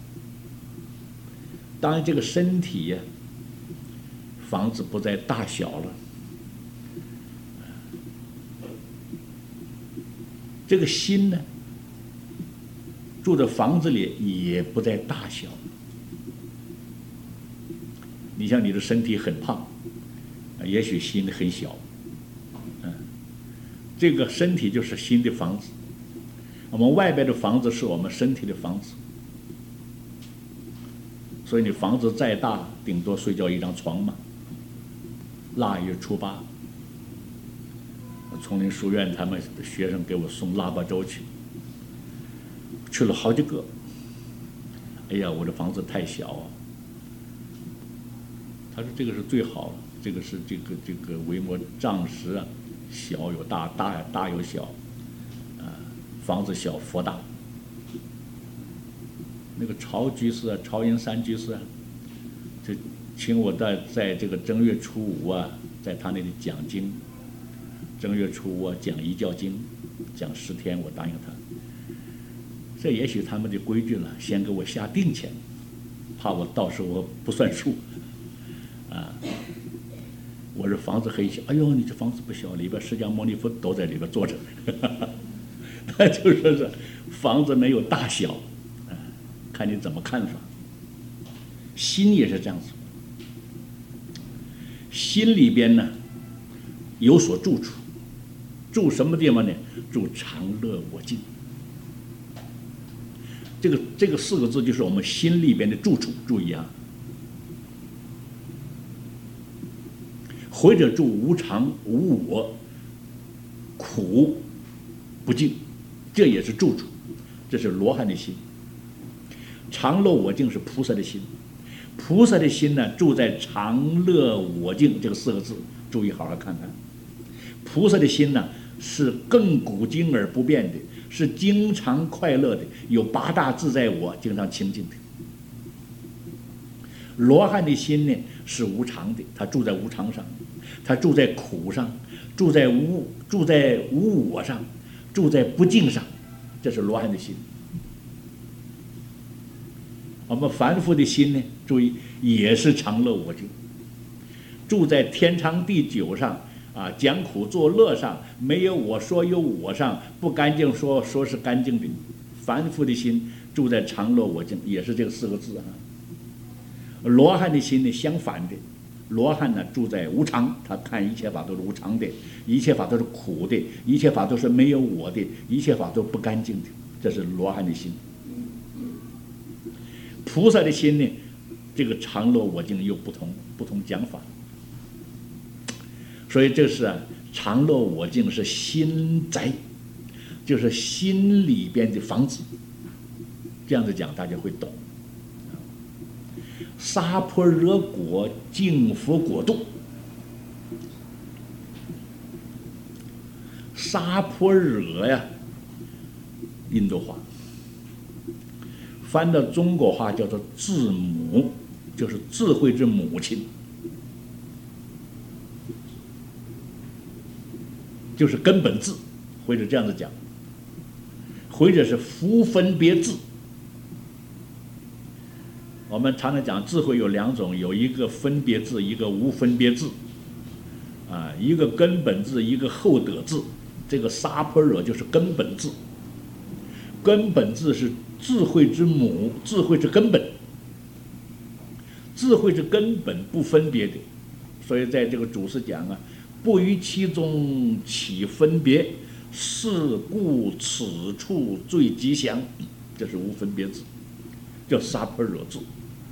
当然，这个身体呀、啊。房子不在大小了，这个心呢，住的房子里也不在大小。你像你的身体很胖，也许心很小，嗯，这个身体就是心的房子，我们外边的房子是我们身体的房子，所以你房子再大，顶多睡觉一张床嘛。腊月初八，丛林书院他们学生给我送腊八粥去，去了好几个。哎呀，我的房子太小啊！他说这个是最好，这个是这个这个维摩藏石啊，小有大，大大有小，啊，房子小佛大。那个曹居士啊，曹云山居士啊，就请我在在这个正月初五啊，在他那里讲经。正月初五啊，讲一教经，讲十天，我答应他。这也许他们的规矩了，先给我下定钱，怕我到时候不算数。啊，我这房子很小，哎呦，你这房子不小，里边释迦牟尼佛都在里边坐着。他就说是房子没有大小，啊，看你怎么看法。心也是这样子。心里边呢有所住处，住什么地方呢？住常乐我净。这个这个四个字就是我们心里边的住处。注意啊，或者住无常无我，苦不净，这也是住处，这是罗汉的心。常乐我净是菩萨的心。菩萨的心呢，住在常乐我净这个四个字，注意好好看看。菩萨的心呢，是亘古今而不变的，是经常快乐的，有八大自在我，经常清净的。罗汉的心呢，是无常的，他住在无常上，他住在苦上，住在无住在无我上，住在不净上，这是罗汉的心。我们凡夫的心呢，注意也是常乐我净，住在天长地久上啊，讲苦作乐上，没有我说有我上，不干净说说是干净的。凡夫的心住在常乐我净，也是这个四个字啊。罗汉的心呢，相反的，罗汉呢住在无常，他看一切法都是无常的，一切法都是苦的，一切法都是没有我的，一切法都不干净的，这是罗汉的心。菩萨的心呢，这个常乐我净又不同不同讲法，所以这是啊，常乐我净是心宅，就是心里边的房子。这样子讲大家会懂。沙婆惹果净佛果度，沙婆惹呀，印度话。翻到中国话叫做智母，就是智慧之母亲，就是根本智，或者这样子讲，或者是福分别智。我们常常讲智慧有两种，有一个分别智，一个无分别智，啊，一个根本智，一个后得智。这个沙婆惹就是根本智，根本智是智慧之母，智慧之根本，智慧之根本不分别的，所以在这个祖师讲啊，不于其中起分别， 是故此处最吉祥，这是无分别字，叫沙婆惹字。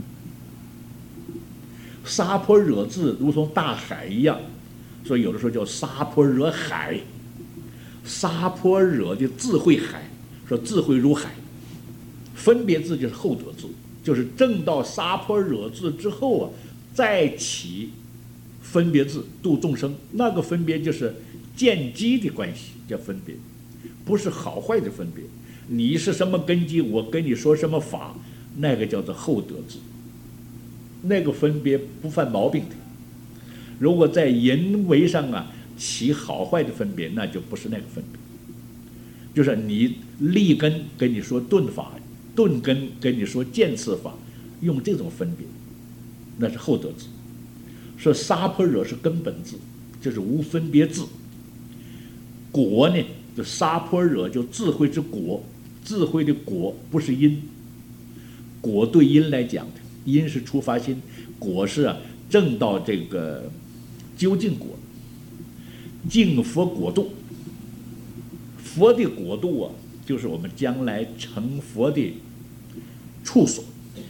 沙婆惹字如同大海一样，所以有的时候叫沙婆惹海。沙婆惹的智慧海，说智慧如海。分别字就是后得字，就是证到沙婆惹字之后啊，再起分别字度众生，那个分别就是见机的关系，叫分别，不是好坏的分别。你是什么根基，我跟你说什么法，那个叫做后得字，那个分别不犯毛病的。如果在人为上啊起好坏的分别，那就不是那个分别，就是你立根跟你说顿法，顿根跟你说渐次法，用这种分别，那是后得字。说沙婆惹是根本字，就是无分别字。果呢，就沙婆惹就智慧之果，智慧的果不是因。果对因来讲的，因是出发心，果是啊证到这个究竟果。净佛果度，佛的果度啊，就是我们将来成佛的处所。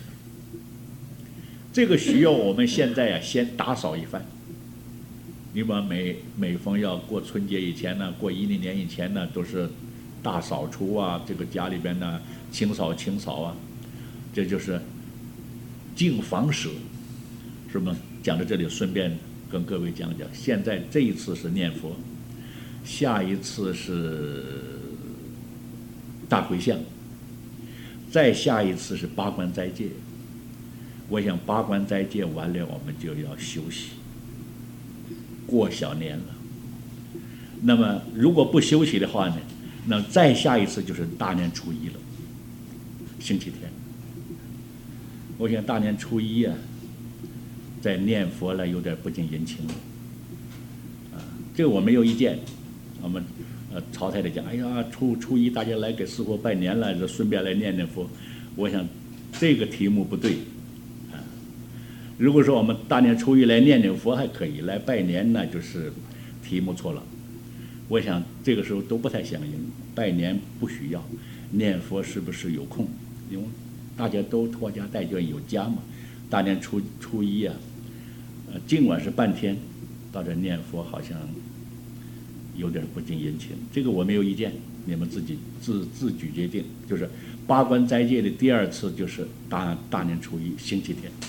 这个需要我们现在啊先打扫一番。你把每每逢要过春节以前呢，过阴历年以前呢，都是大扫除啊，这个家里边呢清扫清扫啊，这就是净房舍，是吗？讲到这里，顺便跟各位讲讲，现在这一次是念佛，下一次是大回向，再下一次是八关斋戒。我想八关斋戒完了，我们就要休息，过小年了。那么如果不休息的话呢，那再下一次就是大年初一了，星期天。我想大年初一啊，在念佛了，有点不近人情了。啊，这个我没有意见。我们呃曹太太讲，哎呀，初初一大家来给师父拜年了，就顺便来念念佛。我想这个题目不对。如果说我们大年初一来念念佛还可以，来拜年那就是题目错了。我想这个时候都不太相应，拜年不需要，念佛是不是有空？因为大家都拖家带眷有家嘛。大年初初一啊，呃，尽管是半天，到这念佛好像有点不近人情。这个我没有意见，你们自己自自举决定。就是八关斋戒的第二次就是大大年初一星期天。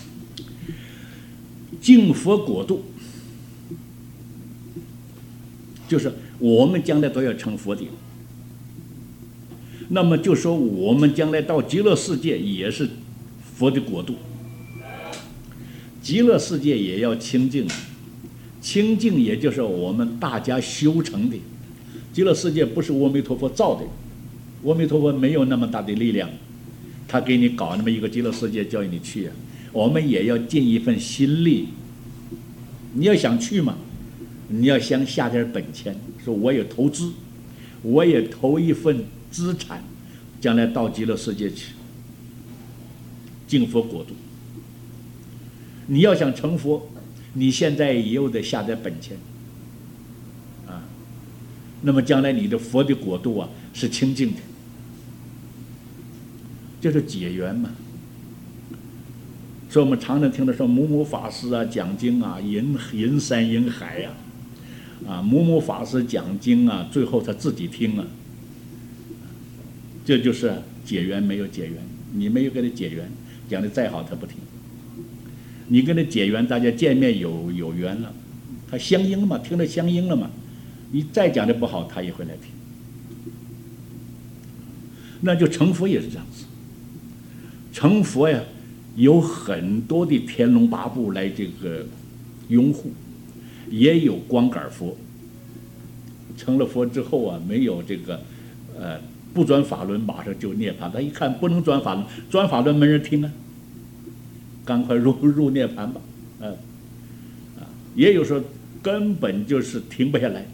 净佛果度，就是我们将来都要成佛的。那么就说我们将来到极乐世界也是佛的果度，极乐世界也要清净，清净也就是我们大家修成的。极乐世界不是阿弥陀佛造的，阿弥陀佛没有那么大的力量，他给你搞那么一个极乐世界叫你去啊。我们也要尽一份心力。你要想去嘛，你要先下点本钱，说我也投资，我也投一份资产，将来到极乐世界去，净佛果度。你要想成佛，你现在也有得下点本钱，啊，那么将来你的佛的果度啊是清净的，就是解缘嘛。所以我们常常听到说母母法师啊讲经啊，人人山人海呀，啊，母母法师讲经啊，最后他自己听啊，这就是解缘没有解缘，你没有跟他解缘，讲的再好他不听。你跟他解缘，大家见面有有缘了，他相应了嘛，听了相应了嘛，你再讲的不好，他也会来听。那就成佛也是这样子，成佛呀。有很多的天龙八部来这个拥护，也有光杆佛。成了佛之后啊，没有这个呃不转法轮，马上就涅槃。他一看不能转法轮，转法轮没人听啊，赶快入入涅槃吧，呃，啊，也有说根本就是停不下来。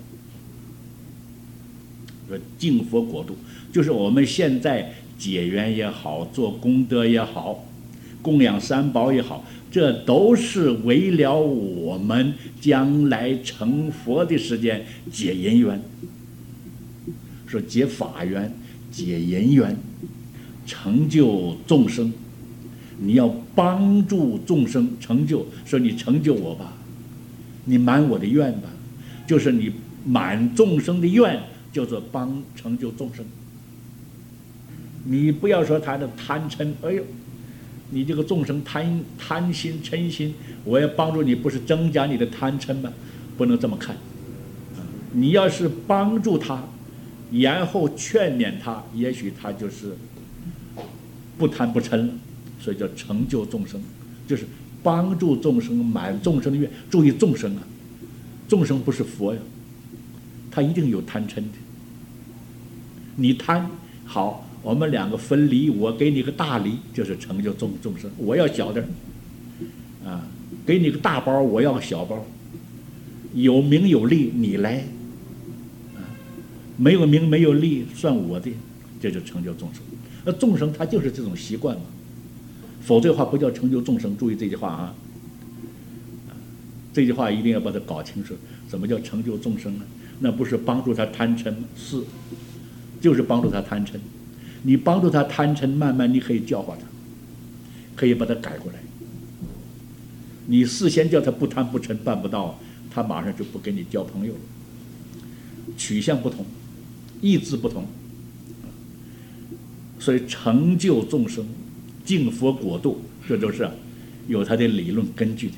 说净佛国度，就是我们现在解缘也好，做功德也好。供养三宝也好，这都是为了我们将来成佛的时间解因缘。 说结法缘、结因缘，成就众生。你要帮助众生成就，说你成就我吧，你满我的愿吧，就是你满众生的愿，叫做帮成就众生。你不要说他的贪嗔，哎呦，你这个众生贪贪心嗔心，我要帮助你，不是增加你的贪嗔吗？不能这么看。你要是帮助他，然后劝勉他，也许他就是不贪不嗔了。所以叫成就众生，就是帮助众生满众生的愿。注意众生啊，众生不是佛呀，他一定有贪嗔的。你贪好，我们两个分离，我给你个大梨，就是成就众众生。我要小点啊，给你个大包，我要个小包。有名有利你来，啊，没有名没有利算我的，这就成就众生。那众生他就是这种习惯嘛。否则的话不叫成就众生。注意这句话啊，这句话一定要把它搞清楚。什么叫成就众生呢？那不是帮助他贪嗔，是，就是帮助他贪嗔。你帮助他贪嗔，慢慢你可以教化他，可以把他改过来。你事先叫他不贪不嗔，办不到，他马上就不跟你交朋友了。取向不同，意志不同，所以成就众生。净佛果度，这都是有它的理论根据的。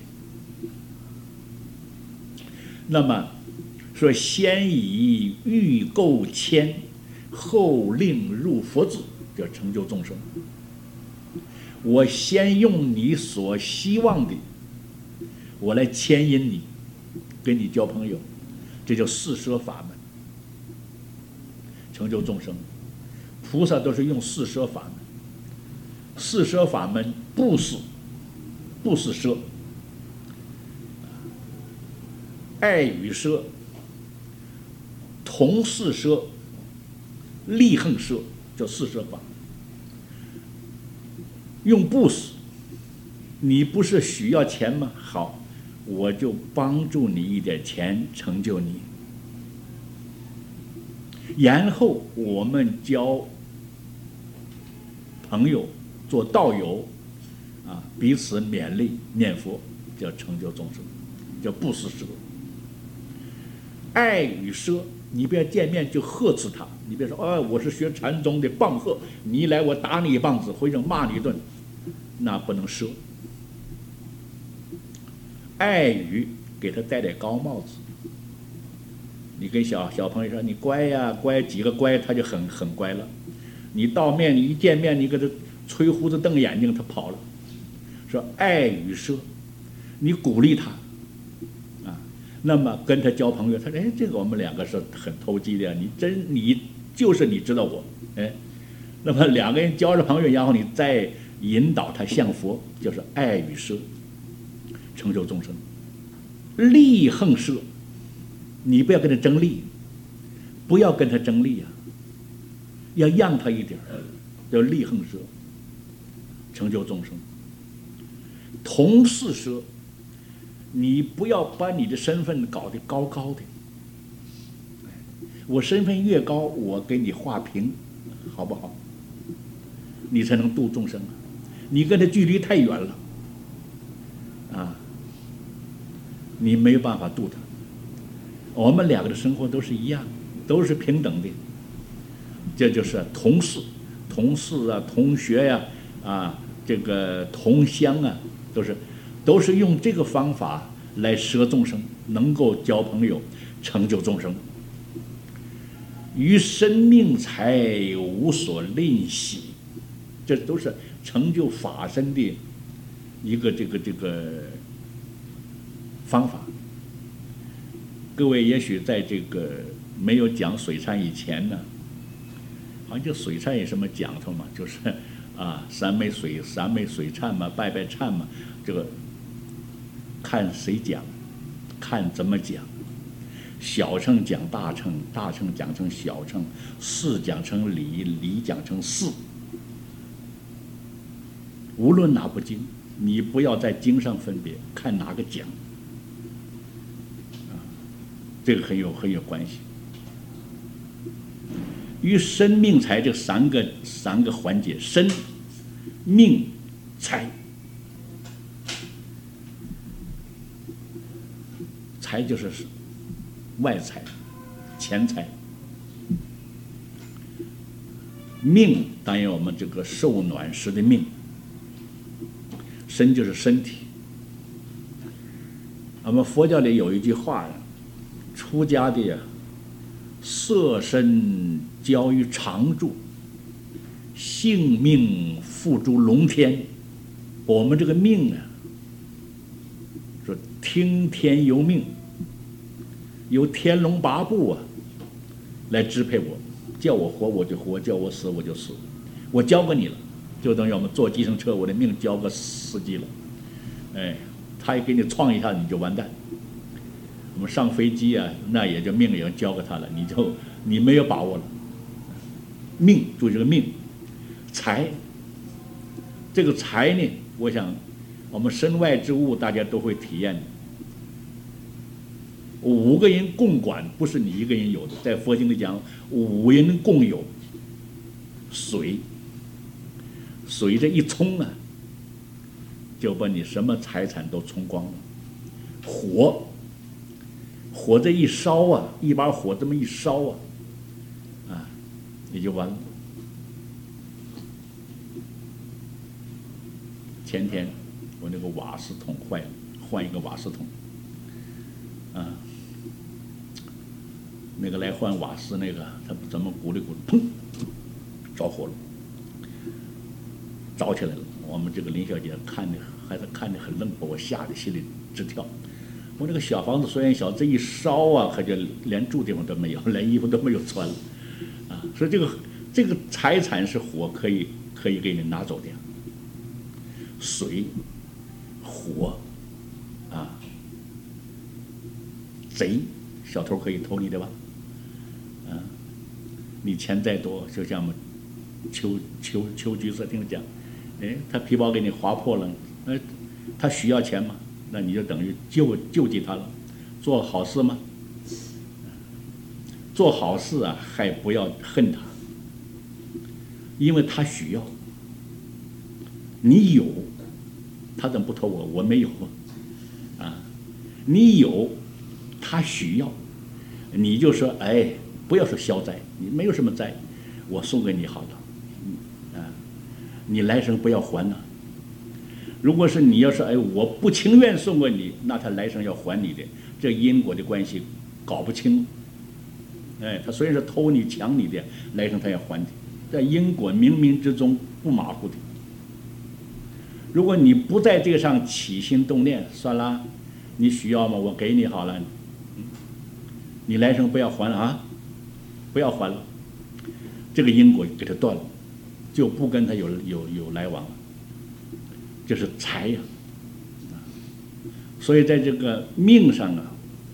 那么说，先以欲垢牵，后令入佛智，叫成就众生。我先用你所希望的，我来牵引你，跟你交朋友，这叫四摄法门，成就众生。菩萨都是用四摄法门。四摄法门，布施，布施摄，爱语摄，同事摄，利恨摄，叫四摄法。用布施，你不是需要钱吗？好，我就帮助你一点钱，成就你。然后我们交朋友。做道友，啊，彼此勉励念佛，叫成就众生，叫布施舍。爱与舍，你不要见面就呵斥他，你别说，哦，我是学禅宗的棒喝，你一来我打你一棒子，回头骂你一顿，那不能舍。爱语给他戴点高帽子，你跟小小朋友说你乖呀，乖几个乖，他就很很乖了。你到面，你一见面，你给他吹胡子瞪眼睛，他跑了。说爱与舍，你鼓励他，啊，那么跟他交朋友，他说哎，这个我们两个是很投机的，你真你就是你知道我，哎，那么两个人交着朋友，然后你再引导他向佛，就是爱与舍，成就众生。利恨舍，你不要跟他争利，不要跟他争利啊，要让他一点，叫利恨舍，成就众生。同事舍，你不要把你的身份搞得高高的，我身份越高，我给你画平，好不好？你才能度众生啊！你跟他距离太远了，啊，你没有办法度他。我们两个的生活都是一样，都是平等的，这就是同事、同事啊、同学呀、啊，啊，这个同乡啊，都是都是用这个方法来摄众生，能够交朋友，成就众生。于生命才无所吝惜，这都是成就法身的一个这个这个方法。各位也许在这个没有讲水忏以前呢，好像就水忏有什么讲头嘛，就是啊三昧水三昧水忏嘛，拜拜忏嘛，这个看谁讲，看怎么讲。小乘讲大乘，大乘讲成小乘，事讲成理，理讲成事。无论哪部经，你不要在经上分别，看哪个讲，啊，这个很有很有关系。 与身命财这三个三个环节，身、命、财。财就是外财、钱财。命当然我们这个受暖时的命，身就是身体。我们佛教里有一句话呀，出家的呀，色身交于常住，性命付诸龙天。我们这个命啊，说听天由命，由天龙八部啊来支配我，叫我活我就活，叫我死我就死，我交给你了，就等于我们坐计程车，我的命交给司机了，哎，他一给你撞一下你就完蛋。我们上飞机啊，那也就命也交给他了，你就你没有把握了。命注意这个命，财，这个财呢，我想我们身外之物大家都会体验的。五个人共管，不是你一个人有的，在佛经里讲五人共有。水，水这一冲啊，就把你什么财产都冲光了。火，火这一烧啊，一把火这么一烧啊，啊，也就完了。前天我那个瓦斯桶坏了，换一个瓦斯桶，啊，那个来换瓦斯那个，他怎么鼓励鼓励，砰，着火了，着起来了。我们这个林小姐看的还是看得很愣，把我吓得心里直跳。我这个小房子虽然小，这一烧啊，可就连住地方都没有，连衣服都没有穿了，啊！所以这个这个财产是火可以可以给你拿走的。水、火，啊，贼，小偷可以偷你的吧？啊，你钱再多，就像我们秋秋秋菊社听讲，哎，他皮包给你划破了，哎，他需要钱嘛，那你就等于救救济他了，做好事吗？做好事啊，还不要恨他，因为他需要。你有，他怎么不偷我？我没有啊！你有，他需要，你就说哎，不要说消灾，你没有什么灾，我送给你好了，啊，你来生不要还了。如果是你要是哎，我不情愿送给你，那他来生要还你的，这因果的关系搞不清。哎，他虽然是偷你抢你的，来生他要还的，在因果冥冥之中不马虎的。如果你不在这个上起心动念，算了，你需要吗？我给你好了，你来生不要还了啊，不要还了，这个因果给他断了，就不跟他有有有来往了，这是财呀。所以在这个命上啊，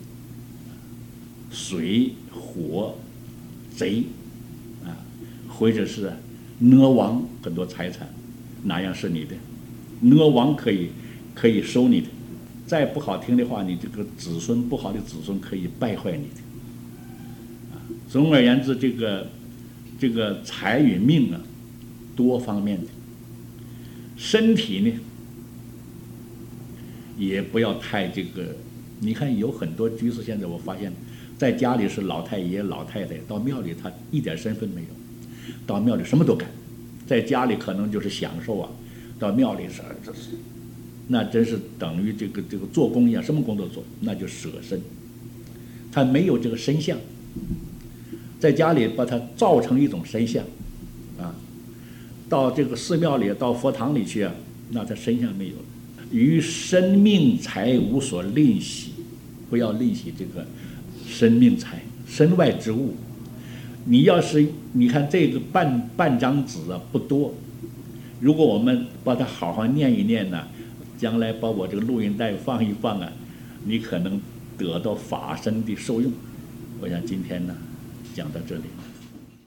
水、火、贼啊，或者是挪王，很多财产，哪样是你的？挪王可以可以收你的，再不好听的话，你这个子孙不好的子孙可以败坏你的。啊，总而言之，这个这个财与命啊，多方面的。身体呢，也不要太这个。你看有很多居士，现在我发现，在家里是老太爷老太太，到庙里他一点身份没有，到庙里什么都干，在家里可能就是享受啊。到庙里是，这是，那真是等于这个这个做工一样，什么工作做，那就舍身。他没有这个身相，在家里把它造成一种身相，啊，到这个寺庙里，到佛堂里去啊，那他身相没有了。于生命财无所吝惜，不要吝惜这个生命财，身外之物。你要是你看这个半半张纸啊，不多。如果我们把它好好念一念呢，将来把我这个录音带放一放啊，你可能得到法身的受用。我想今天呢，讲到这里。